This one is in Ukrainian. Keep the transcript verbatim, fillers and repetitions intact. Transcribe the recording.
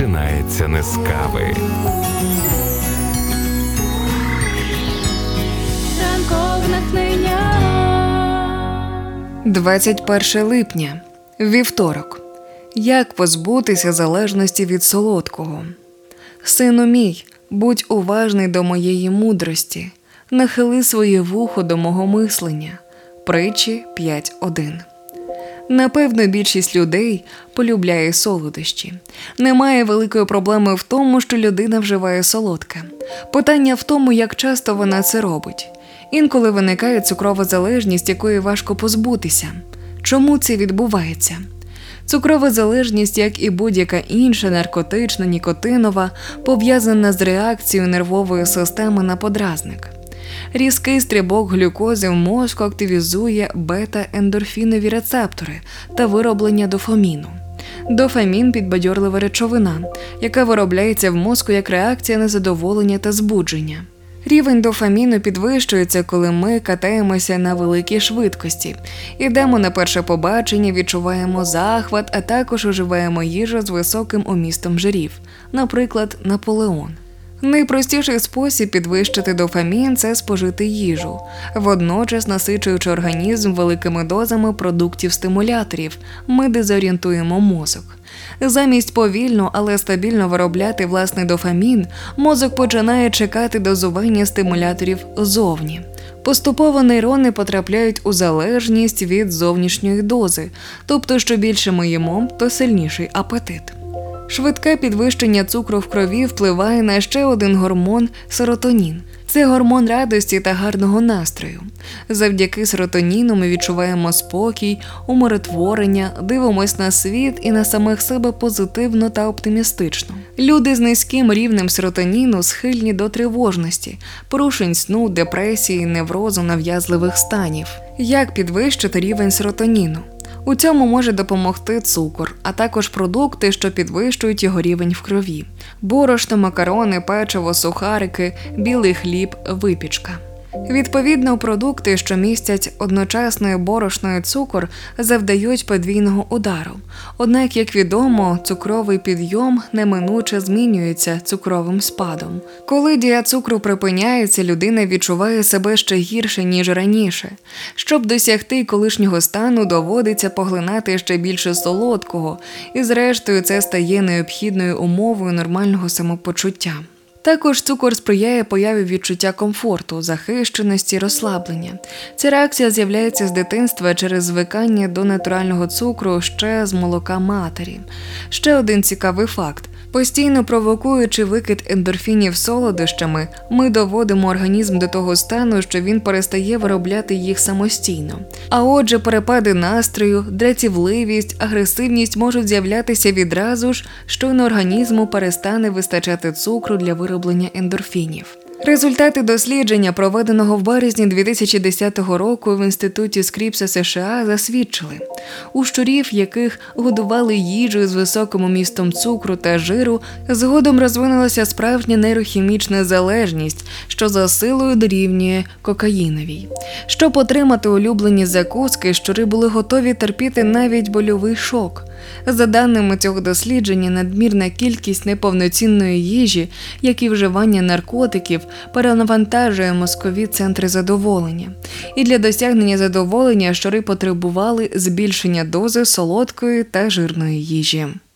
починається не з кави. двадцять перше липня. Вівторок. Як позбутися залежності від солодкого? Сину мій, будь уважний до моєї мудрості, нахили своє вухо до мого мислення. Притчі п'ять один. Напевно, більшість людей полюбляє солодощі. Немає великої проблеми в тому, що людина вживає солодке. Питання в тому, як часто вона це робить. Інколи виникає цукрова залежність, якої важко позбутися. Чому це відбувається? Цукрова залежність, як і будь-яка інша наркотична, нікотинова, пов'язана з реакцією нервової системи на подразник. Різкий стрибок глюкози в мозку активізує бета-ендорфінові рецептори та вироблення дофаміну. Дофамін – підбадьорлива речовина, яка виробляється в мозку як реакція на задоволення та збудження. Рівень дофаміну підвищується, коли ми катаємося на великій швидкості, ідемо на перше побачення, відчуваємо захват, а також уживаємо їжу з високим умістом жирів, наприклад, Наполеон. Найпростіший спосіб підвищити дофамін – це спожити їжу, водночас насичуючи організм великими дозами продуктів-стимуляторів, ми дезорієнтуємо мозок. Замість повільно, але стабільно виробляти власний дофамін, мозок починає чекати дозування стимуляторів зовні. Поступово нейрони потрапляють у залежність від зовнішньої дози, тобто що більше ми їмо, то сильніший апетит. Швидке підвищення цукру в крові впливає на ще один гормон – серотонін. Це гормон радості та гарного настрою. Завдяки серотоніну ми відчуваємо спокій, умиротворення, дивимось на світ і на самих себе позитивно та оптимістично. Люди з низьким рівнем серотоніну схильні до тривожності, порушень сну, депресії, неврозу, нав'язливих станів. Як підвищити рівень серотоніну? У цьому може допомогти цукор, а також продукти, що підвищують його рівень в крові. Борошно, макарони, печиво, сухарики, білий хліб, випічка. Відповідно, продукти, що містять одночасно і борошно і цукор, завдають подвійного удару. Однак, як відомо, цукровий підйом неминуче змінюється цукровим спадом. Коли дія цукру припиняється, людина відчуває себе ще гірше, ніж раніше. Щоб досягти колишнього стану, доводиться поглинати ще більше солодкого, і зрештою це стає необхідною умовою нормального самопочуття. Також цукор сприяє появі відчуття комфорту, захищеності, розслаблення. Ця реакція з'являється з дитинства через звикання до натурального цукру ще з молока матері. Ще один цікавий факт. Постійно провокуючи викид ендорфінів солодощами, ми доводимо організм до того стану, що він перестає виробляти їх самостійно. А отже, перепади настрою, дратівливість, агресивність можуть з'являтися відразу ж, щойно організму перестане вистачати цукру для вироблення ендорфінів. Результати дослідження, проведеного в березні дві тисячі десятого року в Інституті Скріпса США, засвідчили, у щурів, яких годували їжею з високим умістом цукру та жиру, згодом розвинулася справжня нейрохімічна залежність, що за силою дорівнює кокаїновій. Щоб отримати улюблені закуски, щури були готові терпіти навіть больовий шок. За даними цього дослідження, надмірна кількість неповноцінної їжі, як і вживання наркотиків, перенавантажує мозкові центри задоволення. І для досягнення задоволення щури потребували збільшення дози солодкої та жирної їжі.